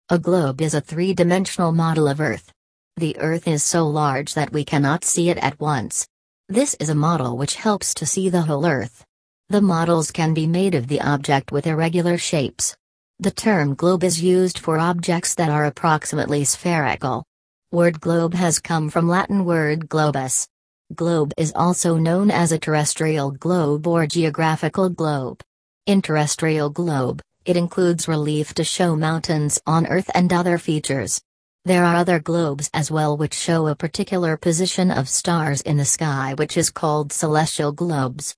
A globe is a three-dimensional model of Earth. The Earth is so large that we cannot see it at once. This is a model which helps to see the whole Earth. The models can be made of the object with irregular shapes. The term globe is used for objects that are approximately spherical. Word globe has come from Latin word globus. Globe is also known as a terrestrial globe or geographical globe. In terrestrial globe, it includes relief to show mountains on Earth and other features. There are other globes as well which show a particular position of stars in the sky, which is called celestial globes.